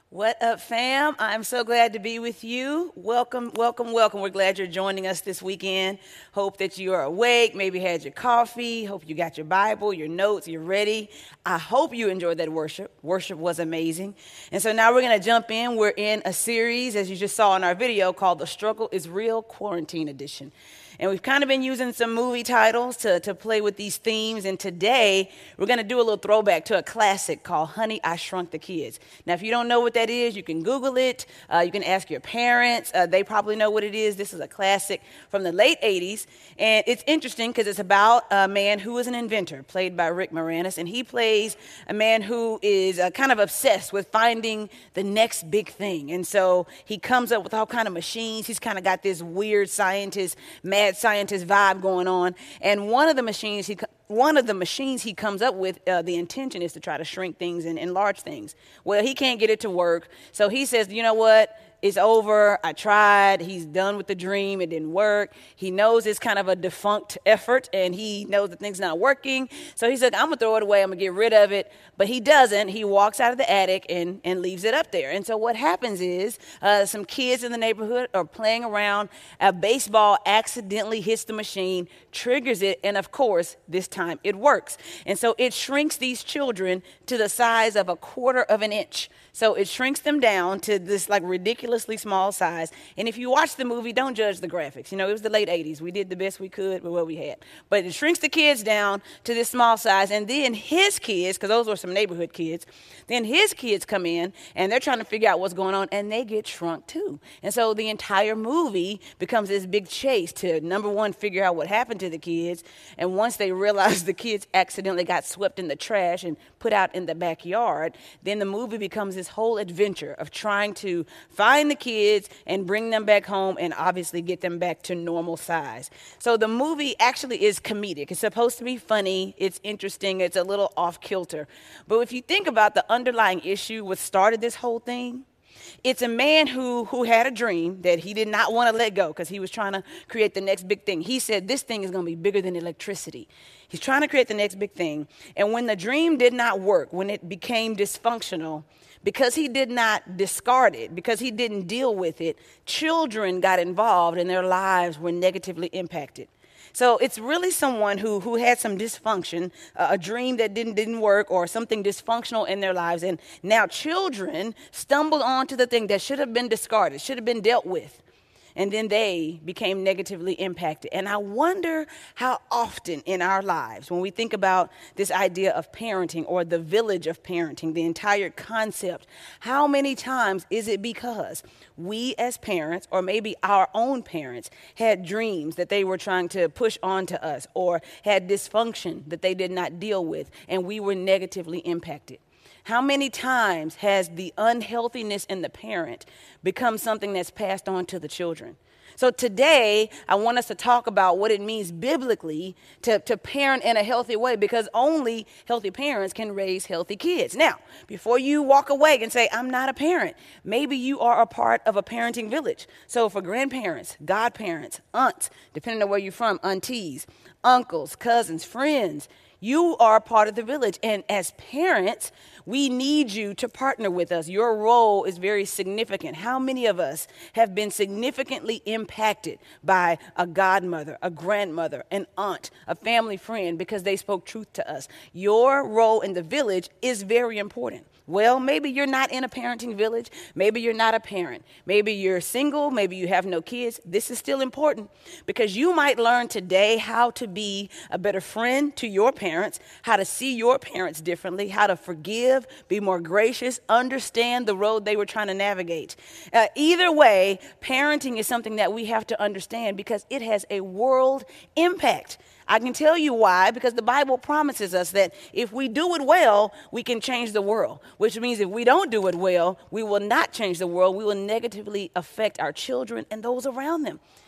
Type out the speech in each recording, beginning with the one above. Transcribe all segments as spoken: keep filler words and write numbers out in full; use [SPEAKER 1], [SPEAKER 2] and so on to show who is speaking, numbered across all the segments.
[SPEAKER 1] What up, fam? I'm so glad to be with you. Welcome, welcome, welcome. We're glad you're joining us this weekend. Hope that you are awake, maybe had your coffee. Hope you got your Bible, your notes, you're ready. I hope you enjoyed that worship. Worship was amazing. And so now we're going to jump in. We're in a series, as you just saw in our video, called The Struggle is Real Quarantine Edition. And we've kind of been using some movie titles to, to play with these themes. And today, we're going to do a little throwback to a classic called Honey, I Shrunk the Kids. Now, if you don't know what that is, you can Google it. Uh, you can ask your parents. Uh, they probably know what it is. This is a classic from the late eighties. And it's interesting because it's about a man who is an inventor, played by Rick Moranis. And he plays a man who is uh, kind of obsessed with finding the next big thing. And so he comes up with all kind of machines. He's kind of got this weird scientist, mad scientist vibe going on. And one of the machines he one of the machines he comes up with, uh, the intention is to try to shrink things and enlarge things. Well, he can't get it to work. So he says, you know what? It's over. I tried. He's done with the dream. It didn't work. He knows it's kind of a defunct effort, and he knows the thing's not working. So he's like, I'm going to throw it away. I'm going to get rid of it. But he doesn't. He walks out of the attic and, and leaves it up there. And so what happens is uh, some kids in the neighborhood are playing around. A baseball accidentally hits the machine, triggers it, and of course, this time it works. And so it shrinks these children to the size of a quarter of an inch. So it shrinks them down to this like ridiculously small size. And if you watch the movie, don't judge the graphics. You know, it was the late eighties. We did the best we could with what we had. But it shrinks the kids down to this small size. And then his kids, because those were some neighborhood kids, then his kids come in and they're trying to figure out what's going on, and they get shrunk too. And so the entire movie becomes this big chase to, number one, figure out what happened to the kids. And once they realize the kids accidentally got swept in the trash and put out in the backyard, then the movie becomes this whole adventure of trying to find the kids and bring them back home and obviously get them back to normal size. So the movie actually is comedic. It's supposed to be funny. It's interesting. It's a little off kilter. But if you think about the underlying issue, what started this whole thing, it's a man who, who had a dream that he did not want to let go because he was trying to create the next big thing. He said, this thing is going to be bigger than electricity. He's trying to create the next big thing. And when the dream did not work, when it became dysfunctional, because he did not discard it, because he didn't deal with it, children got involved and their lives were negatively impacted. So it's really someone who, who had some dysfunction, uh, a dream that didn't, didn't work, or something dysfunctional in their lives. And now children stumbled onto the thing that should have been discarded, should have been dealt with. And then they became negatively impacted. And I wonder how often in our lives, when we think about this idea of parenting or the village of parenting, the entire concept, how many times is it because we as parents, or maybe our own parents, had dreams that they were trying to push onto us, or had dysfunction that they did not deal with, and we were negatively impacted? How many times has the unhealthiness in the parent become something that's passed on to the children? So today, I want us to talk about what it means biblically to, to parent in a healthy way, because only healthy parents can raise healthy kids. Now, before you walk away and say, I'm not a parent, maybe you are a part of a parenting village. So for grandparents, godparents, aunts, depending on where you're from, aunties, uncles, cousins, friends, you are a part of the village. And as parents, we need you to partner with us. Your role is very significant. How many of us have been significantly impacted by a godmother, a grandmother, an aunt, a family friend, because they spoke truth to us? Your role in the village is very important. Well, maybe you're not in a parenting village. Maybe you're not a parent. Maybe you're single. Maybe you have no kids. This is still important, because you might learn today how to be a better friend to your parents, how to see your parents differently, how to forgive, be more gracious, understand the road they were trying to navigate. Uh, either way, parenting is something that we have to understand because it has a world impact. I can tell you why, because the Bible promises us that if we do it well, we can change the world, which means if we don't do it well, we will not change the world. We will negatively affect our children and those around them.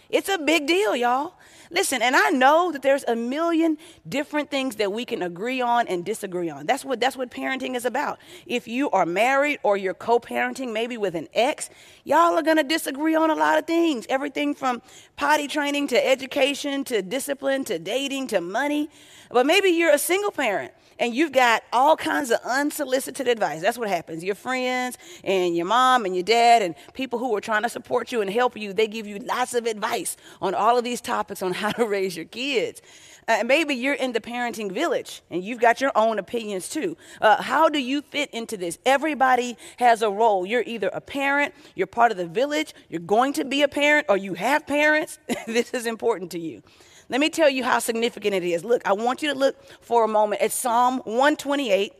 [SPEAKER 1] It's a big deal, y'all. Listen, and I know that there's a million different things that we can agree on and disagree on. That's what that's what parenting is about. If you are married or you're co-parenting, maybe with an ex, y'all are going to disagree on a lot of things. Everything from potty training to education to discipline to dating to money. But maybe you're a single parent and you've got all kinds of unsolicited advice. That's what happens. Your friends and your mom and your dad and people who are trying to support you and help you, they give you lots of advice on all of these topics on how to raise your kids. Uh, maybe you're in the parenting village and you've got your own opinions too. Uh, how do you fit into this? Everybody has a role. You're either a parent, you're part of the village, you're going to be a parent, or you have parents. This is important to you. Let me tell you how significant it is. Look, I want you to look for a moment at Psalm one twenty-eight,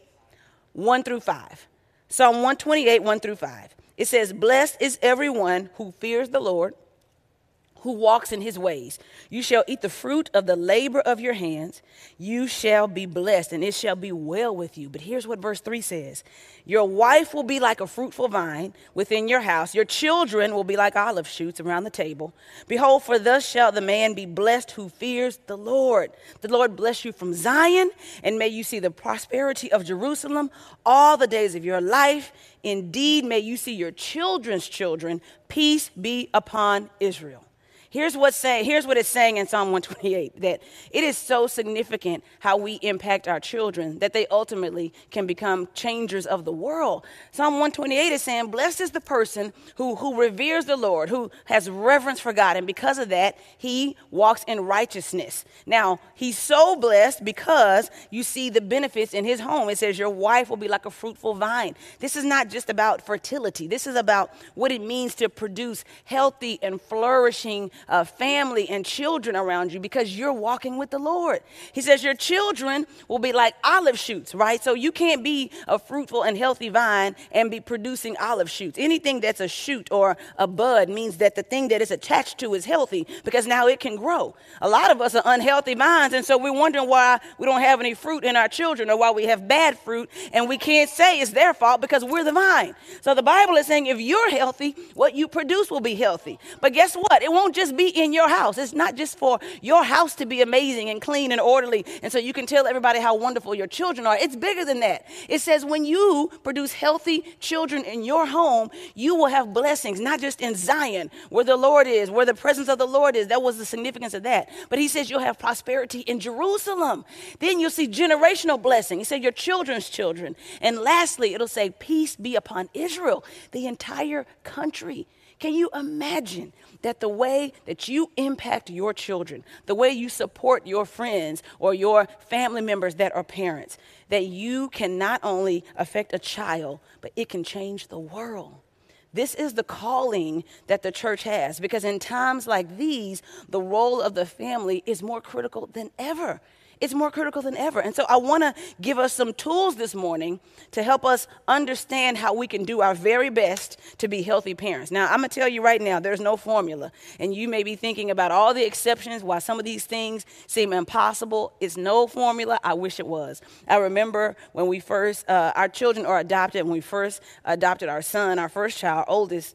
[SPEAKER 1] one through five. Psalm one twenty-eight, one through five. It says, "Blessed is everyone who fears the Lord, who walks in his ways. You shall eat the fruit of the labor of your hands. You shall be blessed, and it shall be well with you." But here's what verse three says. "Your wife will be like a fruitful vine within your house. Your children will be like olive shoots around the table. Behold, for thus shall the man be blessed who fears the Lord. The Lord bless you from Zion, and may you see the prosperity of Jerusalem all the days of your life. Indeed, may you see your children's children. Peace be upon Israel." Here's what's saying, here's what it's saying in Psalm one twenty-eight, that it is so significant how we impact our children that they ultimately can become changers of the world. Psalm one twenty-eight is saying, blessed is the person who, who reveres the Lord, who has reverence for God, and because of that, he walks in righteousness. Now, he's so blessed because you see the benefits in his home. It says your wife will be like a fruitful vine. This is not just about fertility. This is about what it means to produce healthy and flourishing Uh, family and children around you because you're walking with the Lord. He says your children will be like olive shoots, right? So you can't be a fruitful and healthy vine and be producing olive shoots. Anything that's a shoot or a bud means that the thing that it's attached to is healthy because now it can grow. A lot of us are unhealthy vines, and so we're wondering why we don't have any fruit in our children or why we have bad fruit, and we can't say it's their fault because we're the vine. So the Bible is saying if you're healthy, what you produce will be healthy. But guess what? It won't just be in your house. It's not just for your house to be amazing and clean and orderly and so you can tell everybody how wonderful your children are. It's bigger than that. It says when you produce healthy children in your home, you will have blessings, not just in Zion where the Lord is, where the presence of the Lord is. That was the significance of that. But he says you'll have prosperity in Jerusalem. Then you'll see generational blessing. He said your children's children. And lastly, it'll say peace be upon Israel, the entire country. Can you imagine that the way that you impact your children, the way you support your friends or your family members that are parents, that you can not only affect a child, but it can change the world? This is the calling that the church has, because in times like these, the role of the family is more critical than ever. It's more critical than ever. And so I want to give us some tools this morning to help us understand how we can do our very best to be healthy parents. Now, I'm going to tell you right now, there's no formula. And you may be thinking about all the exceptions, why some of these things seem impossible. It's no formula. I wish it was. I remember when we first, uh, our children are adopted, when we first adopted our son, our first child, our oldest,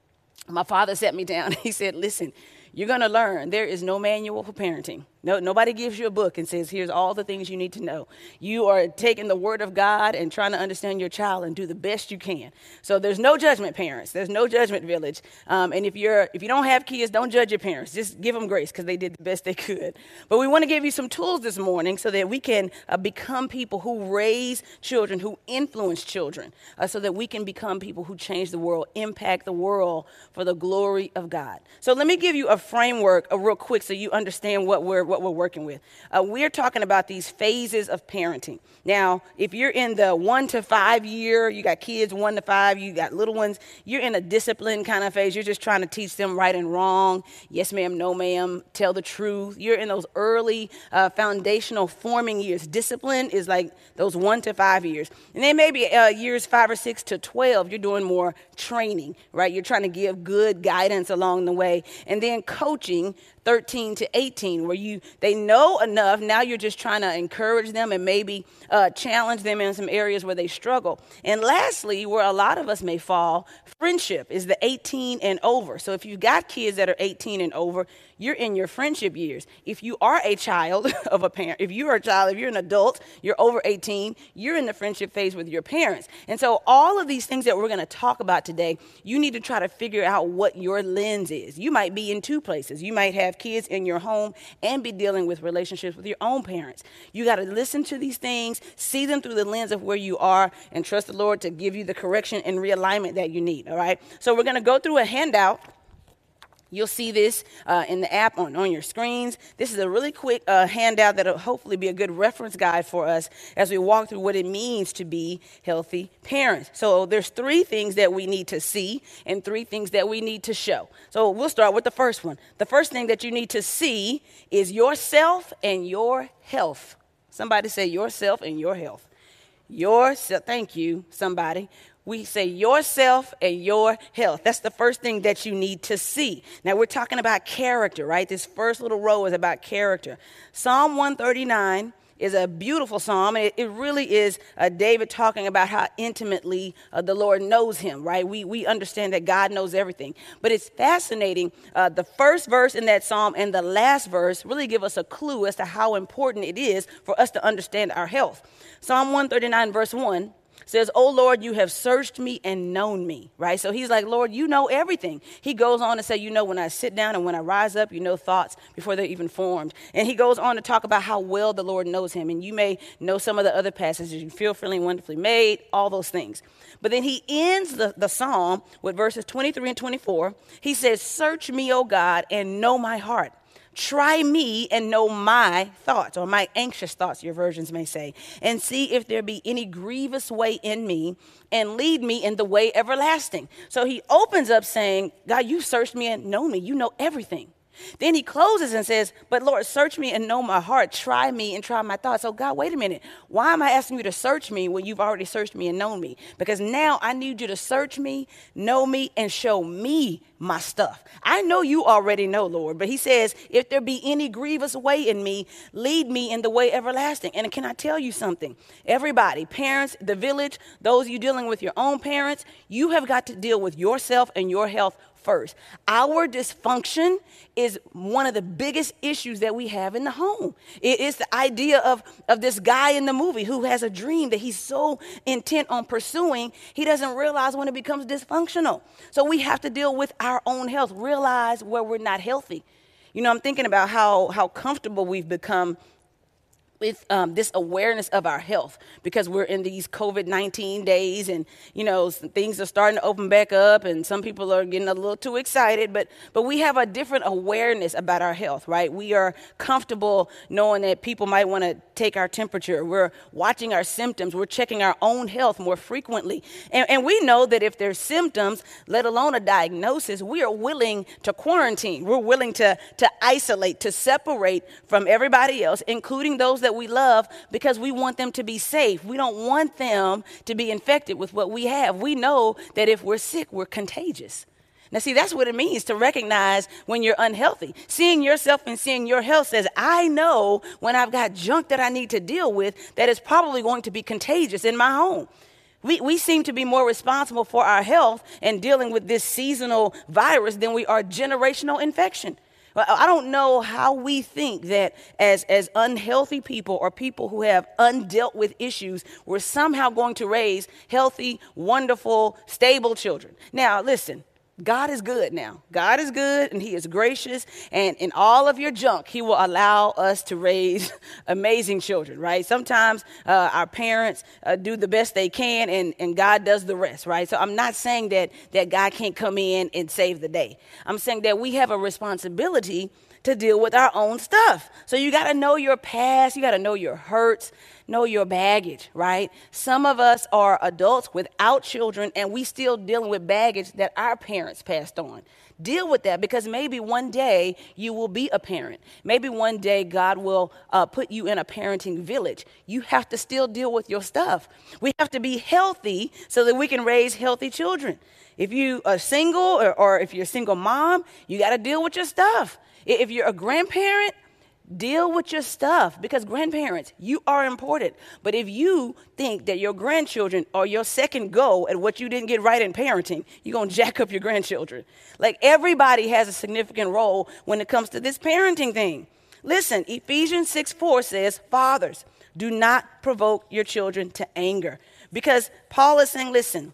[SPEAKER 1] my father sat me down. He said, listen, you're going to learn there is no manual for parenting. No, nobody gives you a book and says, here's all the things you need to know. You are taking the word of God and trying to understand your child and do the best you can. So there's no judgment, parents. There's no judgment, village. Um, and if you're if you don't have kids, don't judge your parents. Just give them grace because they did the best they could. But we want to give you some tools this morning so that we can uh, become people who raise children, who influence children, uh, so that we can become people who change the world, impact the world for the glory of God. So let me give you a framework uh, real quick so you understand what we're what we're working with. Uh, we're talking about these phases of parenting. Now, if you're in the one to five year, you got kids one to five, you got little ones, you're in a discipline kind of phase. You're just trying to teach them right and wrong. Yes, ma'am, no, ma'am, tell the truth. You're in those early uh, foundational forming years. Discipline is like those one to five years. And then maybe uh, years five or six to twelve, you're doing more training, right? You're trying to give good guidance along the way. And then coaching thirteen to eighteen, where you they know enough. Now you're just trying to encourage them and maybe uh, challenge them in some areas where they struggle. And lastly, where a lot of us may fall, friendship is the eighteen and over. So if you've got kids that are eighteen and over, you're in your friendship years. If you are a child of a parent, if you're a child, if you're an adult, you're over eighteen, you're in the friendship phase with your parents. And so all of these things that we're going to talk about today, you need to try to figure out what your lens is. You might be in two places. You might have kids in your home and be dealing with relationships with your own parents. You got to listen to these things, see them through the lens of where you are, and trust the Lord to give you the correction and realignment that you need, all right? So we're going to go through a handout. You'll see this uh, in the app on, on your screens. This is a really quick uh, handout that will hopefully be a good reference guide for us as we walk through what it means to be healthy parents. So there's three things that we need to see and three things that we need to show. So we'll start with the first one. The first thing that you need to see is yourself and your health. Somebody say yourself and your health. Yourself, thank you, somebody. We say yourself and your health. That's the first thing that you need to see. Now, we're talking about character, right? This first little row is about character. Psalm one thirty-nine is a beautiful psalm. And it, it really is uh, David talking about how intimately uh, the Lord knows him, right? We, we understand that God knows everything. But it's fascinating. Uh, the first verse in that psalm and the last verse really give us a clue as to how important it is for us to understand our health. Psalm one thirty-nine, verse one. Says, "Oh Lord, you have searched me and known me," right? So he's like, Lord, you know everything. He goes on to say, you know, when I sit down and when I rise up, you know thoughts before they're even formed. And he goes on to talk about how well the Lord knows him. And you may know some of the other passages. You feel feeling wonderfully made, all those things. But then he ends the, the psalm with verses twenty-three and twenty-four. He says, "Search me, O God, and know my heart. Try me and know my thoughts," or my anxious thoughts, your versions may say, "and see if there be any grievous way in me, and lead me in the way everlasting." So he opens up saying, God, you searched me and know me. You know everything. Then he closes and says, but Lord, search me and know my heart. Try me and try my thoughts. So God, wait a minute. Why am I asking you to search me when you've already searched me and known me? Because now I need you to search me, know me, and show me my stuff. I know you already know, Lord, but he says, if there be any grievous way in me, lead me in the way everlasting. And can I tell you something? Everybody, parents, the village, those of you dealing with your own parents, you have got to deal with yourself and your health first. Our dysfunction is one of the biggest issues that we have in the home. It is the idea of, of this guy in the movie who has a dream that he's so intent on pursuing, he doesn't realize when it becomes dysfunctional. So we have to deal with our own health, realize where we're not healthy. You know, I'm thinking about how, how comfortable we've become with um, this awareness of our health, because we're in these COVID nineteen days, and, you know, things are starting to open back up, and some people are getting a little too excited, but but we have a different awareness about our health, right? We are comfortable knowing that people might want to take our temperature. We're watching our symptoms. We're checking our own health more frequently. And, and we know that if there's symptoms, let alone a diagnosis, we are willing to quarantine. We're willing to, to isolate, to separate from everybody else, including those that we love, because we want them to be safe. We don't want them to be infected with what we have. We know that if we're sick, we're contagious. Now, see, that's what it means to recognize when you're unhealthy. Seeing yourself and seeing your health says, I know when I've got junk that I need to deal with that is probably going to be contagious in my home. We we seem to be more responsible for our health and dealing with this seasonal virus than we are generational infection. I don't know how we think that as, as unhealthy people or people who have undealt with issues, we're somehow going to raise healthy, wonderful, stable children. Now, listen. God is good now. God is good, and he is gracious. And in all of your junk, he will allow us to raise amazing children, right? Sometimes uh, our parents uh, do the best they can, and, and God does the rest, right? So I'm not saying that, that God can't come in and save the day. I'm saying that we have a responsibility to deal with our own stuff. So you got to know your past. You got to know your hurts, know your baggage, right? Some of us are adults without children, and we still dealing with baggage that our parents passed on. Deal with that, because maybe one day you will be a parent. Maybe one day God will uh, put you in a parenting village. You have to still deal with your stuff. We have to be healthy so that we can raise healthy children. If you are single, or, or if you're a single mom, you got to deal with your stuff. If you're a grandparent, deal with your stuff, because grandparents, you are important. But if you think that your grandchildren are your second go at what you didn't get right in parenting, you're going to jack up your grandchildren. Like, everybody has a significant role when it comes to this parenting thing. Listen, Ephesians six four says, fathers, do not provoke your children to anger. Because Paul is saying, listen,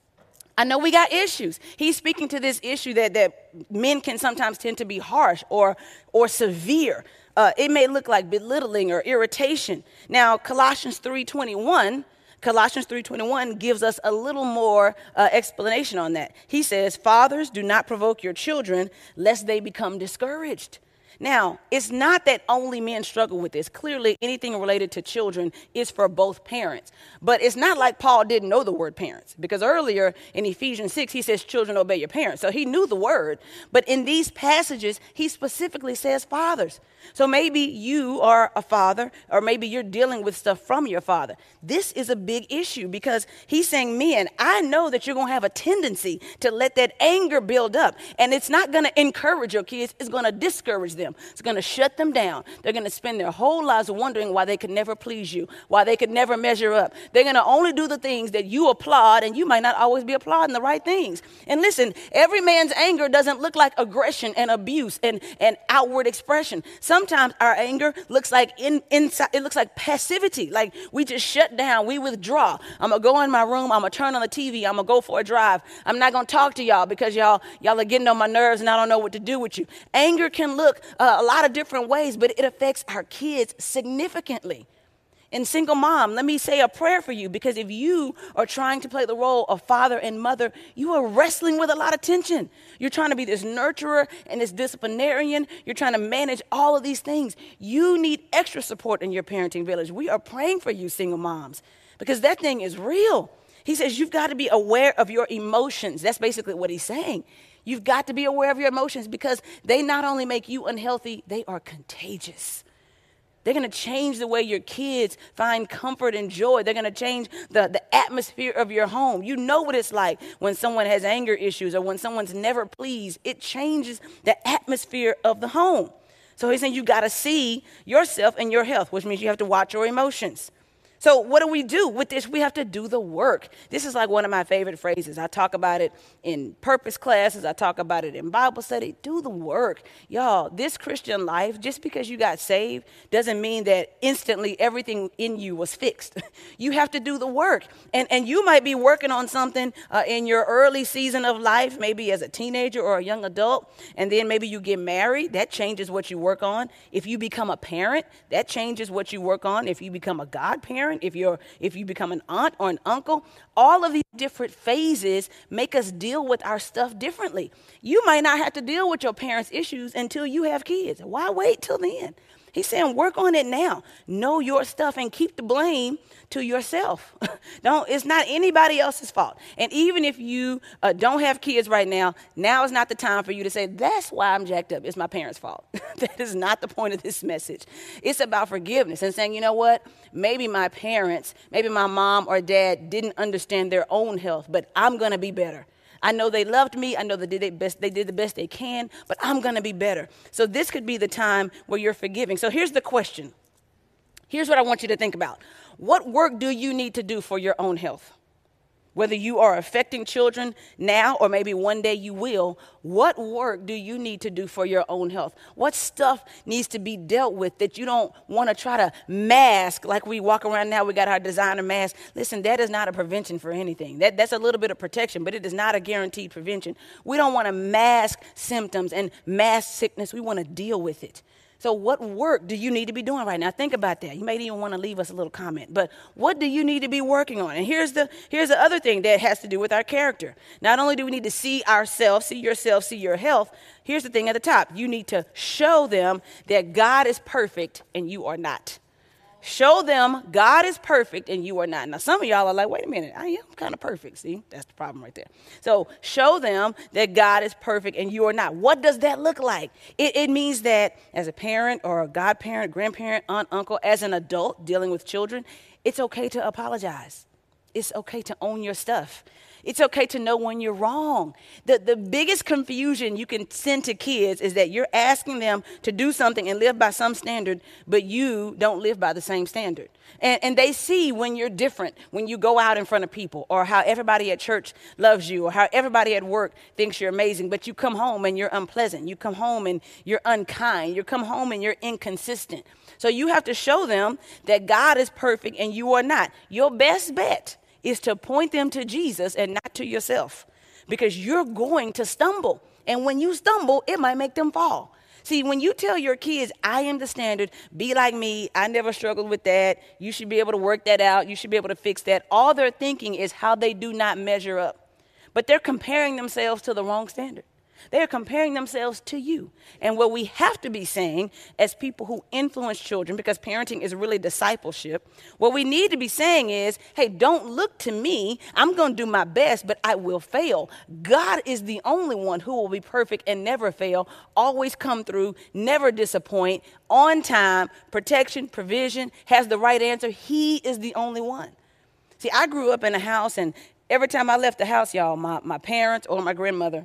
[SPEAKER 1] I know we got issues. He's speaking to this issue that, that men can sometimes tend to be harsh or, or severe. Uh, it may look like belittling or irritation. Now, Colossians three twenty-one, Colossians three twenty-one gives us a little more uh, explanation on that. He says, fathers, do not provoke your children lest they become discouraged. Now, it's not that only men struggle with this. Clearly, anything related to children is for both parents. But it's not like Paul didn't know the word parents, because earlier in Ephesians six, he says, children, obey your parents. So he knew the word. But in these passages, he specifically says fathers. So maybe you are a father, or maybe you're dealing with stuff from your father. This is a big issue, because he's saying, men, I know that you're going to have a tendency to let that anger build up. And it's not going to encourage your kids. It's going to discourage them. It's going to shut them down. They're going to spend their whole lives wondering why they could never please you, why they could never measure up. They're going to only do the things that you applaud, and you might not always be applauding the right things. And listen, every man's anger doesn't look like aggression and abuse and, and outward expression. Sometimes our anger looks like in, inside, it looks like passivity. Like we just shut down, we withdraw. I'm going to go in my room, I'm going to turn on the T V, I'm going to go for a drive. I'm not going to talk to y'all because y'all, y'all are getting on my nerves and I don't know what to do with you. Anger can look uh, a lot of different ways, but it affects our kids significantly. And single mom, let me say a prayer for you, because if you are trying to play the role of father and mother, you are wrestling with a lot of tension. You're trying to be this nurturer and this disciplinarian. You're trying to manage all of these things. You need extra support in your parenting village. We are praying for you, single moms, because that thing is real. He says you've got to be aware of your emotions. That's basically what he's saying. You've got to be aware of your emotions, because they not only make you unhealthy, they are contagious. They're going to change the way your kids find comfort and joy. They're going to change the, the atmosphere of your home. You know what it's like when someone has anger issues or when someone's never pleased. It changes the atmosphere of the home. So he's saying you got to see yourself and your health, which means you have to watch your emotions. So what do we do with this? We have to do the work. This is like one of my favorite phrases. I talk about it in purpose classes. I talk about it in Bible study. Do the work. Y'all, this Christian life, just because you got saved doesn't mean that instantly everything in you was fixed. You have to do the work. And, and you might be working on something uh, in your early season of life, maybe as a teenager or a young adult, and then maybe you get married. That changes what you work on. If you become a parent, that changes what you work on. If you become a godparent, if you're if you become an aunt or an uncle, all of these different phases make us deal with our stuff differently. You might not have to deal with your parents' issues until you have kids. Why wait till then? He's saying work on it now. Know your stuff and keep the blame to yourself. Don't. It's not anybody else's fault. And even if you uh, don't have kids right now, now is not the time for you to say, that's why I'm jacked up. It's my parents' fault. That is not the point of this message. It's about forgiveness and saying, you know what? Maybe my parents, maybe my mom or dad didn't understand their own health, but I'm going to be better. I know they loved me. I know they did, they, best, they did the best they can, but I'm going to be better. So this could be the time where you're forgiving. So here's the question. Here's what I want you to think about. What work do you need to do for your own health? Whether you are affecting children now or maybe one day you will, what work do you need to do for your own health? What stuff needs to be dealt with that you don't want to try to mask like we walk around now? We got our designer mask. Listen, that is not a prevention for anything. That, that's a little bit of protection, but it is not a guaranteed prevention. We don't want to mask symptoms and mask sickness. We want to deal with it. So what work do you need to be doing right now? Think about that. You may even want to leave us a little comment. But what do you need to be working on? And here's the here's the other thing that has to do with our character. Not only do we need to see ourselves, see yourself, see your health. Here's the thing at the top. You need to show them that God is perfect and you are not. Show them God is perfect and you are not. Now, some of y'all are like, wait a minute, I am kind of perfect. See, that's the problem right there. So show them that God is perfect and you are not. What does that look like? It, it means that as a parent or a godparent, grandparent, aunt, uncle, as an adult dealing with children, it's okay to apologize. It's okay to own your stuff. It's okay to know when you're wrong. The, the biggest confusion you can send to kids is that you're asking them to do something and live by some standard, but you don't live by the same standard. And, and they see when you're different, when you go out in front of people, or how everybody at church loves you, or how everybody at work thinks you're amazing, but you come home and you're unpleasant. You come home and you're unkind. You come home and you're inconsistent. So you have to show them that God is perfect and you are not. Your best bet is to point them to Jesus and not to yourself, because you're going to stumble. And when you stumble, it might make them fall. See, when you tell your kids, I am the standard, be like me, I never struggled with that, you should be able to work that out, you should be able to fix that, all they're thinking is how they do not measure up. But they're comparing themselves to the wrong standard. They're comparing themselves to you. And what we have to be saying as people who influence children, because parenting is really discipleship, what we need to be saying is, hey, don't look to me. I'm going to do my best, but I will fail. God is the only one who will be perfect and never fail, always come through, never disappoint, on time, protection, provision, has the right answer. He is the only one. See, I grew up in a house, and every time I left the house, y'all, my, my parents or my grandmother,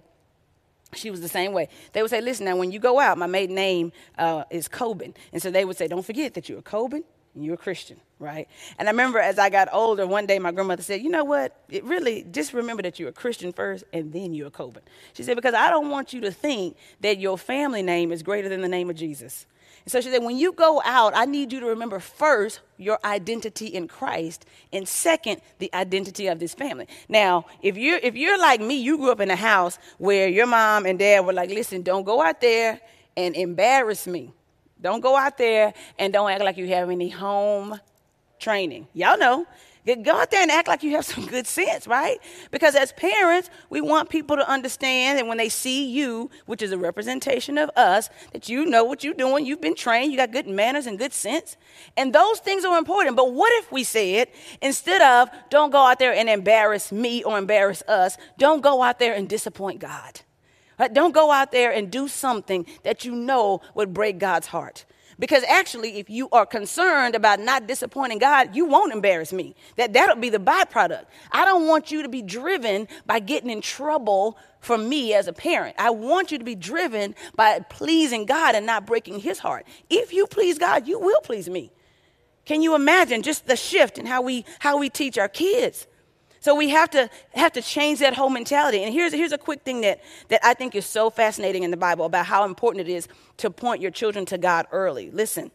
[SPEAKER 1] she was the same way. They would say, listen, now when you go out, my maiden name uh, is Coben. And so they would say, don't forget that you're a Coben and you're a Christian, right? And I remember as I got older, one day my grandmother said, you know what? It really, just remember that you're a Christian first and then you're a Coben. She said, because I don't want you to think that your family name is greater than the name of Jesus. And so she said, when you go out, I need you to remember first your identity in Christ, and second, the identity of this family. Now, if you're, if you're like me, you grew up in a house where your mom and dad were like, listen, don't go out there and embarrass me. Don't go out there and don't act like you have any home training. Y'all know. Go out there and act like you have some good sense, right? Because as parents, we want people to understand that when they see you, which is a representation of us, that you know what you're doing, you've been trained, you got good manners and good sense. And those things are important. But what if we said, instead of don't go out there and embarrass me or embarrass us, don't go out there and disappoint God. Right? Don't go out there and do something that you know would break God's heart. Because actually, if you are concerned about not disappointing God, you won't embarrass me. That, that'll be the byproduct. I don't want you to be driven by getting in trouble for me as a parent. I want you to be driven by pleasing God and not breaking his heart. If you please God, you will please me. Can you imagine just the shift in how we, how we teach our kids? So we have to have to change that whole mentality. And here's, here's a quick thing that, that I think is so fascinating in the Bible about how important it is to point your children to God early. Listen.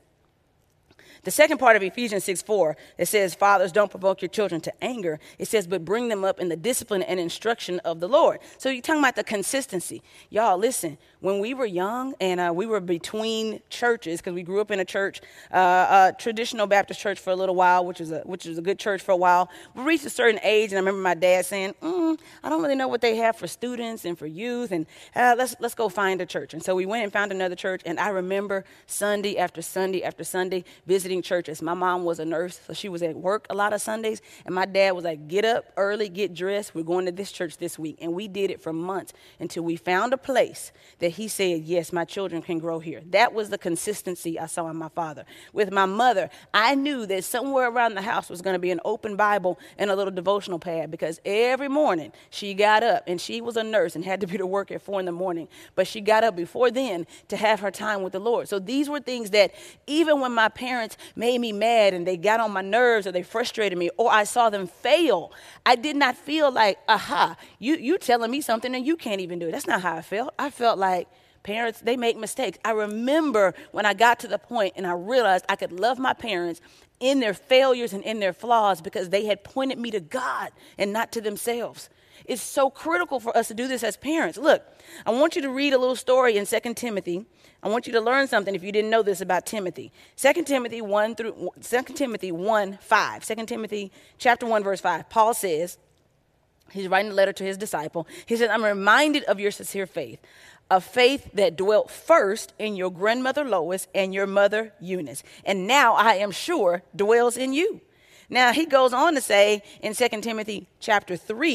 [SPEAKER 1] The second part of Ephesians six four, it says, fathers, don't provoke your children to anger. It says, but bring them up in the discipline and instruction of the Lord. So you're talking about the consistency. Y'all, listen, when we were young and uh, we were between churches, because we grew up in a church, uh, a traditional Baptist church for a little while, which is a which is a good church for a while. We reached a certain age, and I remember my dad saying, mm, I don't really know what they have for students and for youth, and uh, let's let's go find a church. And so we went and found another church, and I remember Sunday after Sunday after Sunday visiting churches. My mom was a nurse, so she was at work a lot of Sundays, and my dad was like, get up early, get dressed, we're going to this church this week. And we did it for months until we found a place that he said, yes, my children can grow here. That was the consistency I saw in my father. With my mother, I knew that somewhere around the house was going to be an open Bible and a little devotional pad, because every morning she got up, and she was a nurse and had to be to work at four in the morning, but she got up before then to have her time with the Lord. So these were things that even when my parents made me mad and they got on my nerves or they frustrated me or I saw them fail, I did not feel like, aha, you you telling me something and you can't even do it. That's not how I felt. I felt like parents, they make mistakes. I remember when I got to the point and I realized I could love my parents in their failures and in their flaws because they had pointed me to God and not to themselves. It's so critical for us to do this as parents. Look, I want you to read a little story in Second Timothy. I want you to learn something if you didn't know this about Timothy. Second Timothy one through Second Timothy one five. Second Timothy chapter one verse five. Paul says, he's writing a letter to his disciple. He says, I'm reminded of your sincere faith, a faith that dwelt first in your grandmother Lois and your mother Eunice, and now I am sure dwells in you. Now he goes on to say in Second Timothy chapter three,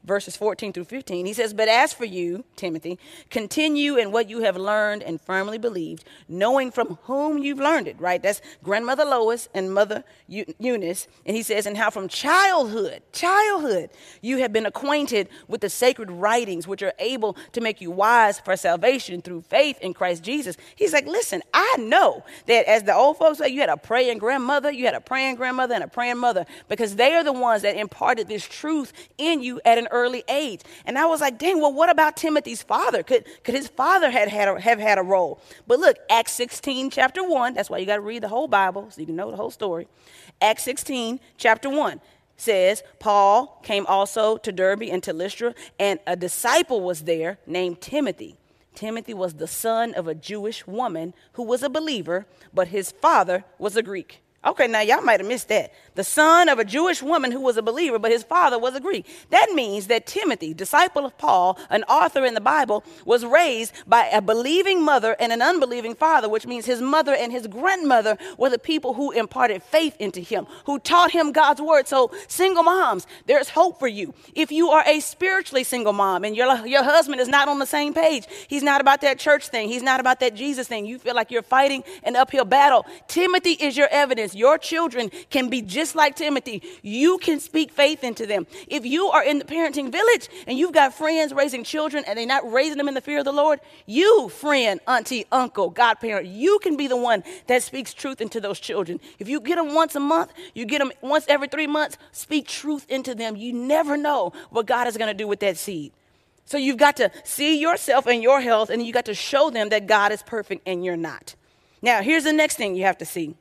[SPEAKER 1] verses fourteen through fifteen. He says, but as for you, Timothy, continue in what you have learned and firmly believed, knowing from whom you've learned it, right? That's grandmother Lois and mother Eunice. And he says, and how from childhood, childhood, you have been acquainted with the sacred writings, which are able to make you wise for salvation through faith in Christ Jesus. He's like, listen, I know that as the old folks say, you had a praying grandmother, you had a praying grandmother and a praying mother, because they are the ones that imparted this truth in you at an early age. And I was like, dang, well, what about Timothy's father? Could, could his father had had a, have had a role? But look, Acts sixteen, chapter one, that's why you got to read the whole Bible so you can know the whole story. Acts sixteen, chapter one says, Paul came also to Derbe and to Lystra, and a disciple was there named Timothy. Timothy was the son of a Jewish woman who was a believer, but his father was a Greek. Okay, now y'all might have missed that. The son of a Jewish woman who was a believer, but his father was a Greek. That means that Timothy, disciple of Paul, an author in the Bible, was raised by a believing mother and an unbelieving father, which means his mother and his grandmother were the people who imparted faith into him, who taught him God's word. So single moms, there's hope for you. If you are a spiritually single mom and your, your husband is not on the same page, he's not about that church thing, he's not about that Jesus thing, you feel like you're fighting an uphill battle, Timothy is your evidence. Your children can be just like Timothy. You can speak faith into them. If you are in the parenting village and you've got friends raising children and they're not raising them in the fear of the Lord, you, friend, auntie, uncle, godparent, you can be the one that speaks truth into those children. If you get them once a month, you get them once every three months, speak truth into them. You never know what God is going to do with that seed. So you've got to see yourself and your health, and you got to show them that God is perfect and you're not. Now, here's the next thing you have to see.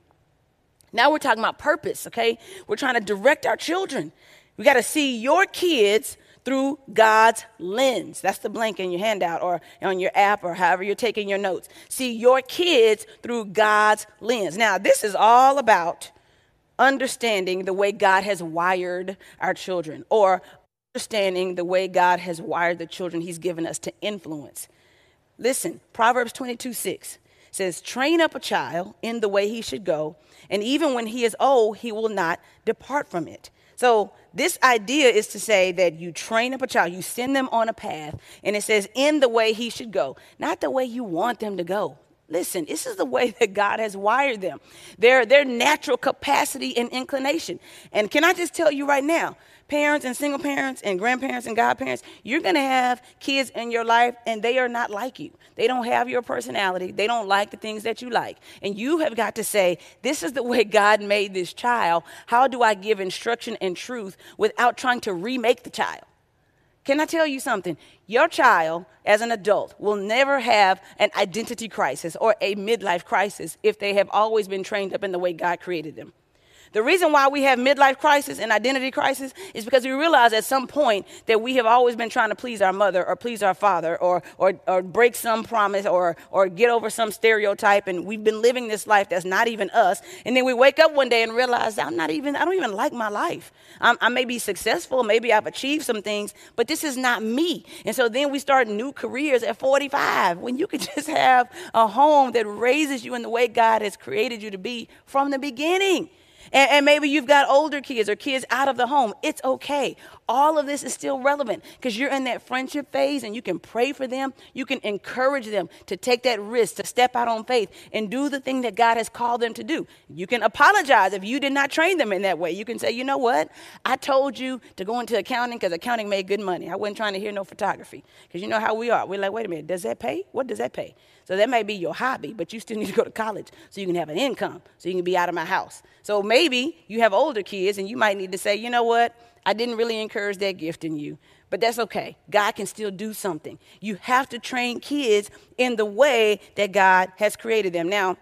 [SPEAKER 1] Now we're talking about purpose, okay? We're trying to direct our children. We got to see your kids through God's lens. That's the blank in your handout or on your app or however you're taking your notes. See your kids through God's lens. Now, this is all about understanding the way God has wired our children, or understanding the way God has wired the children he's given us to influence. Listen, Proverbs twenty-two six says, train up a child in the way he should go, and even when he is old, he will not depart from it. So this idea is to say that you train up a child, you send them on a path, and it says in the way he should go, not the way you want them to go. Listen, this is the way that God has wired them, their, their natural capacity and inclination. And can I just tell you right now, parents and single parents and grandparents and godparents, you're going to have kids in your life and they are not like you. They don't have your personality. They don't like the things that you like. And you have got to say, this is the way God made this child. How do I give instruction and truth without trying to remake the child? Can I tell you something? Your child, as an adult, will never have an identity crisis or a midlife crisis if they have always been trained up in the way God created them. The reason why we have midlife crisis and identity crisis is because we realize at some point that we have always been trying to please our mother or please our father or or, or break some promise or or get over some stereotype, and we've been living this life that's not even us. And then we wake up one day and realize I'm not even, I don't even like my life. I'm, I may be successful, maybe I've achieved some things, but this is not me. And so then we start new careers at forty-five when you could just have a home that raises you in the way God has created you to be from the beginning. And, and maybe you've got older kids or kids out of the home. It's okay. All of this is still relevant because you're in that friendship phase and you can pray for them. You can encourage them to take that risk, to step out on faith and do the thing that God has called them to do. You can apologize if you did not train them in that way. You can say, you know what? I told you to go into accounting because accounting made good money. I wasn't trying to hear no photography, because you know how we are. We're like, wait a minute, does that pay? What does that pay? So that may be your hobby, but you still need to go to college so you can have an income, so you can be out of my house. So maybe you have older kids and you might need to say, you know what? I didn't really encourage that gift in you, but that's okay. God can still do something. You have to train kids in the way that God has created them. Now,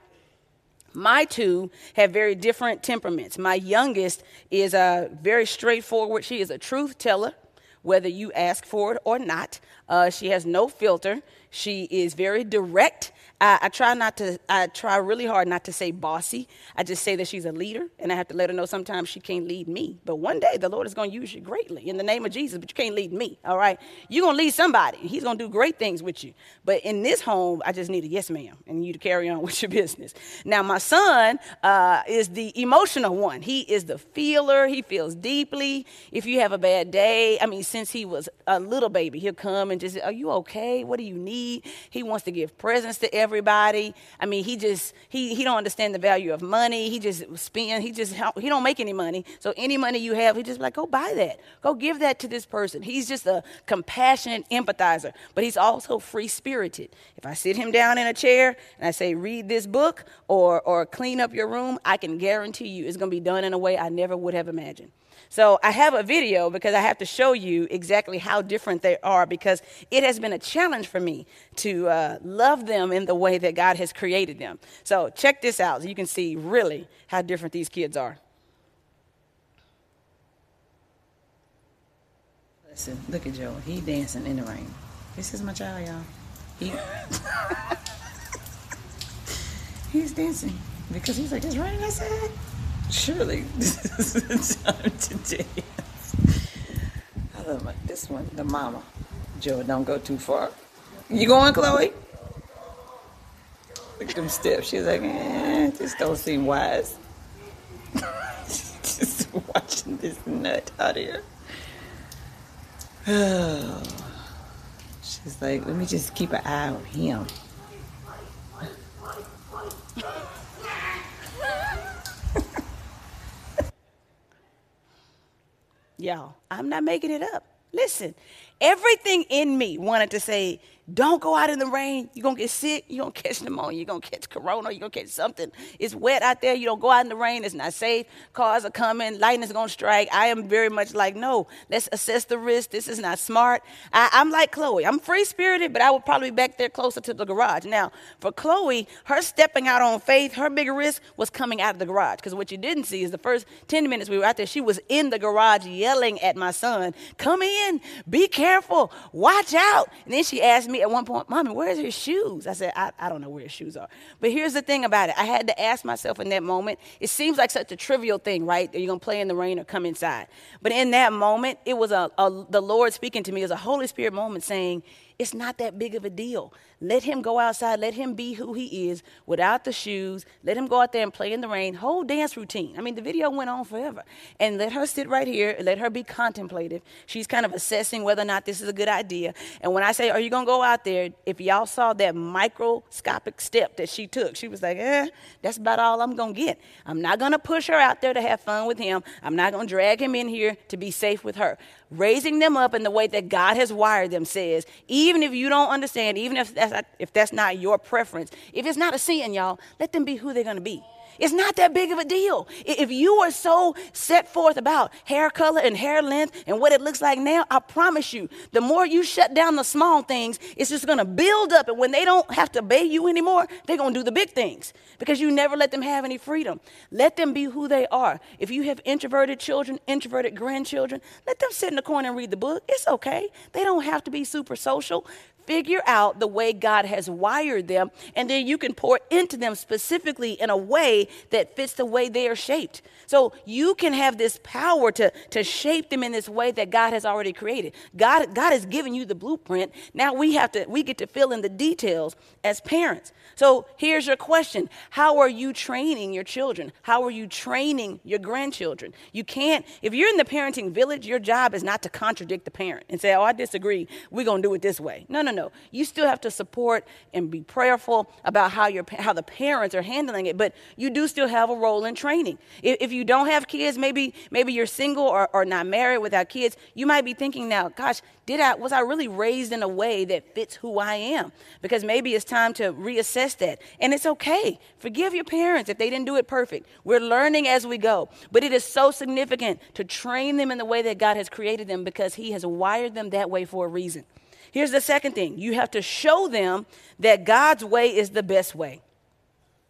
[SPEAKER 1] my two have very different temperaments. My youngest is a very straightforward. She is a truth teller, whether you ask for it or not. Uh, she has no filter. She is very direct. I, I try not to, I try really hard not to say bossy. I just say that she's a leader, and I have to let her know sometimes she can't lead me. But one day the Lord is going to use you greatly in the name of Jesus, but you can't lead me, all right? You're going to lead somebody. He's going to do great things with you. But in this home, I just need a yes, ma'am, and you to carry on with your business. Now, my son uh, is the emotional one. He is the feeler. He feels deeply. If you have a bad day, I mean, since he was a little baby, he'll come and just say, are you okay? What do you need? He wants to give presents to everyone. Everybody. I mean, he just, he he don't understand the value of money. He just spend, he just, he don't make any money. So any money you have, he just like, go buy that. Go give that to this person. He's just a compassionate empathizer, but he's also free-spirited. If I sit him down in a chair and I say, read this book or, or clean up your room, I can guarantee you it's going to be done in a way I never would have imagined. So I have a video because I have to show you exactly how different they are, because it has been a challenge for me to uh, love them in the way that God has created them. So check this out so you can see really how different these kids are. Listen, look at Joe. He dancing in the rain. This is my child, y'all. He He's dancing because he's like, it's raining outside. Surely this is the time to dance. I love my, this one, the mama. Joe, don't go too far. You going, Chloe? Look at them steps. She's like, eh, this don't seem wise. Just watching this nut out here. Oh. She's like, let me just keep an eye on him. Y'all, I'm not making it up. Listen, everything in me wanted to say, don't go out in the rain. You're going to get sick. You're going to catch pneumonia. You're going to catch corona. You're going to catch something. It's wet out there. You don't go out in the rain. It's not safe. Cars are coming. Lightning's going to strike. I am very much like, no, let's assess the risk. This is not smart. I, I'm like Chloe. I'm free-spirited, but I would probably be back there closer to the garage. Now, for Chloe, her stepping out on faith, her bigger risk was coming out of the garage. Because what you didn't see is the first ten minutes we were out there, she was in the garage yelling at my son, come in, be careful, watch out. And then she asked me at one point, Mommy, where's his shoes? I said, I, I don't know where his shoes are. But here's the thing about it. I had to ask myself in that moment, it seems like such a trivial thing, right? Are you going to play in the rain or come inside? But in that moment, it was a, a the Lord speaking to me. It was a Holy Spirit moment saying, it's not that big of a deal. Let him go outside. Let him be who he is without the shoes. Let him go out there and play in the rain. Whole dance routine. I mean, the video went on forever. And let her sit right here and let her be contemplative. She's kind of assessing whether or not this is a good idea. And when I say, are you going to go out there? If y'all saw that microscopic step that she took, she was like, eh, that's about all I'm going to get. I'm not going to push her out there to have fun with him. I'm not going to drag him in here to be safe with her. Raising them up in the way that God has wired them says, even if you don't understand, even if that's not, if that's not your preference, if it's not a sin, y'all, let them be who they're going to be. It's not that big of a deal. If you are so set forth about hair color and hair length and what it looks like now, I promise you, the more you shut down the small things, it's just going to build up. And when they don't have to obey you anymore, they're going to do the big things because you never let them have any freedom. Let them be who they are. If you have introverted children, introverted grandchildren, let them sit in the corner and read the book. It's okay. They don't have to be super social. Figure out the way God has wired them, and then you can pour into them specifically in a way that fits the way they are shaped. So you can have this power to, to shape them in this way that God has already created. God, God has given you the blueprint. Now we have to, we get to fill in the details as parents. So here's your question. How are you training your children? How are you training your grandchildren? You can't, if you're in the parenting village, your job is not to contradict the parent and say, oh, I disagree. We're going to do it this way. No, no, no. You still have to support and be prayerful about how your how the parents are handling it, but you do still have a role in training. If, if you don't have kids, maybe maybe you're single or, or not married without kids, you might be thinking now, gosh, did I was I really raised in a way that fits who I am? Because maybe it's time to reassess that. And it's okay. Forgive your parents if they didn't do it perfect. We're learning as we go. But it is so significant to train them in the way that God has created them because he has wired them that way for a reason. Here's the second thing. You have to show them that God's way is the best way.